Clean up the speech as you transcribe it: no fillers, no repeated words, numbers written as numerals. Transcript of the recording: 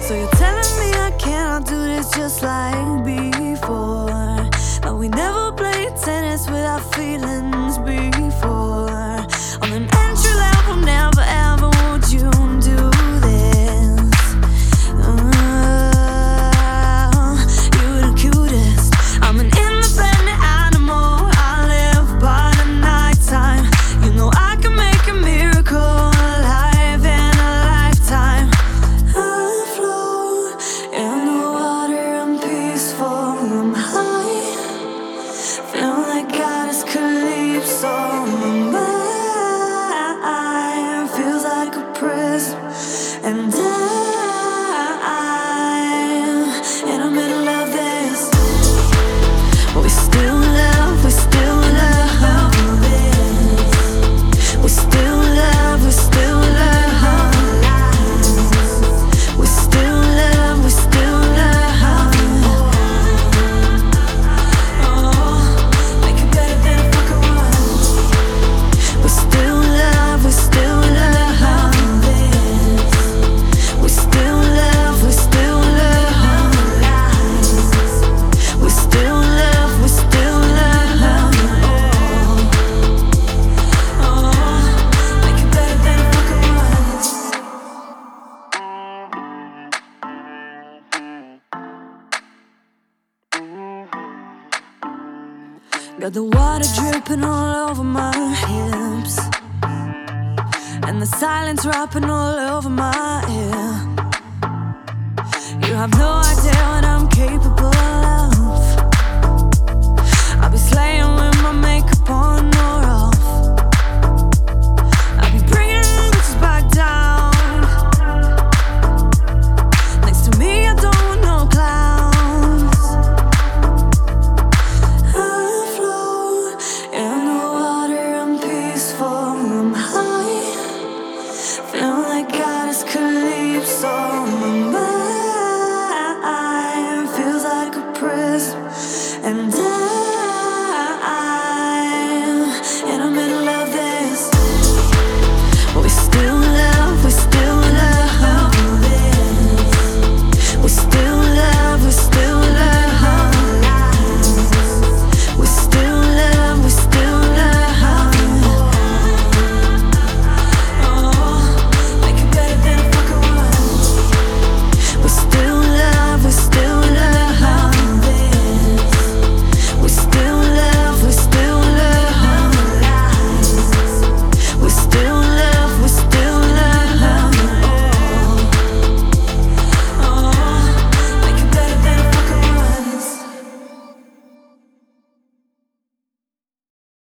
So you're telling me I cannot do this just like before, but we never played tennis without feelings before. On an entry level, never ever would you do this. You're the cutest. I'm an independent animal. I live by the nighttime. You know I can make a miracle alive in a lifetime. I float in the water, I'm peaceful, I'm high. Feel like goddess Calypso. My mind feels like a prison, and I'm in the middle of this. We still love, we still love. We still love, we still love. We still love, we still love. Oh, make it better than a fucking was. We still love, we still love. We still love, we still love. We still love, we still love. Oh, make it better than a fucking was. Got the water dripping all over my hips, and the silence rapping all over my ear. You have no idea what I'm capable of. I'll be slaying with my makeup on or off. I'll be bringing bitches back down. Next to me I don't want no clowns. I float in the water, I'm peaceful, I'm high. Feel like goddess Calypso.